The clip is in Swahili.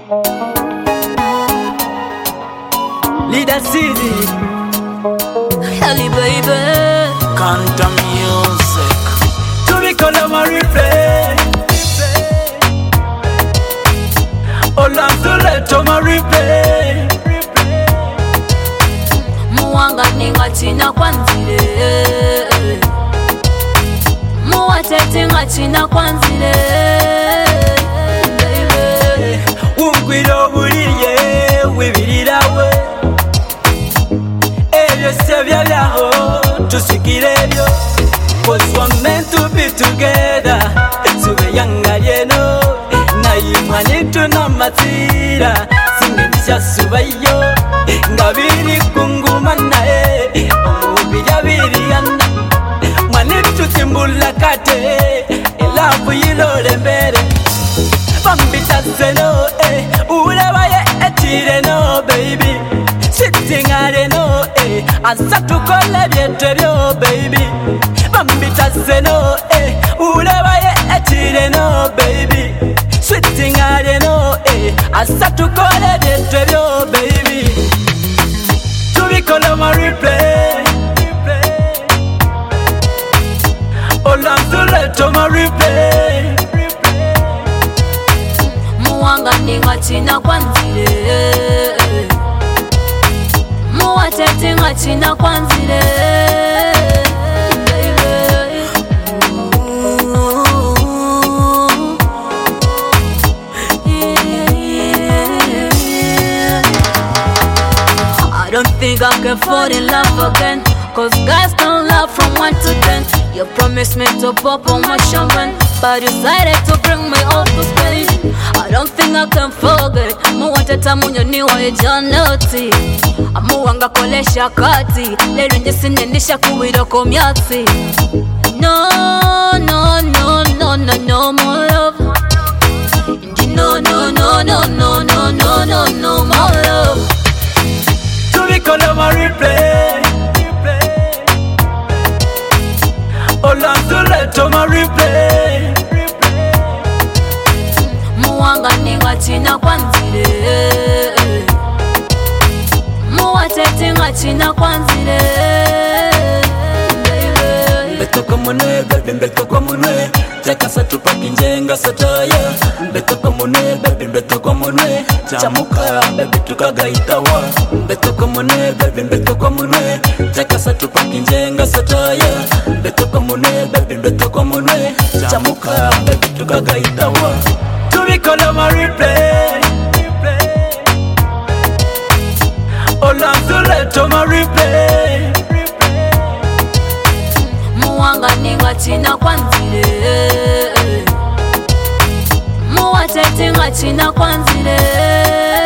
Leader City, Helly baby, Quantum Music. To be called a replay. Ola Zule to my replay. muwanga ninga china kwanzile, muwatete nga china kwanzile, baby. Ungwiro buriye wibirirawe. Ebyo sebya byaho tusikire ebyo. 'Cause we're meant to be together. Tube yangalyeno nayimwanyitu n'amatira singendisya subayo ngabiri kunguma naye omubiri abiriyana mwanitu timbula kate elavu yilole mbere bambitazeno ulebaye etireno baby sitingareno asatukole byetebyo baby bambitazeno ulebaye etireno baby sitingareno asatukole byetebyo baby tubikola ma replay olamzule to ma replay muwanga ninga china kwanzile, muwatete nga china kwanzile, baby. I don't think I can fall in love again, 'cause guys don't love from 1 to 10. You promised me to pop on my champagne, but decided to bring me up to Spain. I don't think I can forget. Muwateta munyoniwa ejanoti, amuwanga kolesha kati, lero nje sinendisha kuwira ko myatsi. No, no, no, no, no, no more love. No, no, no, no, no, no, no, no, no more love. Tubikola ma replay olamzule to ma replay muwanga ninga china kwanzile, muwatete nga china kwanzile, baby. Mbetoka mune baby mbetoka mune Chakasa tupaki njenga sataya Mbetoka mune baby mbetoka mune Chamuka baby tukagaitawa Mbetoka mune baby mbetoka mune Chakasa tupaki njenga sataya Mbetoka mune baby mbetoka mune Chamuka baby tukagaitawa Tubikola ma replay Olamzule to ma replay muwanga ninga china kwanzile, muwatete nga china kwanzile.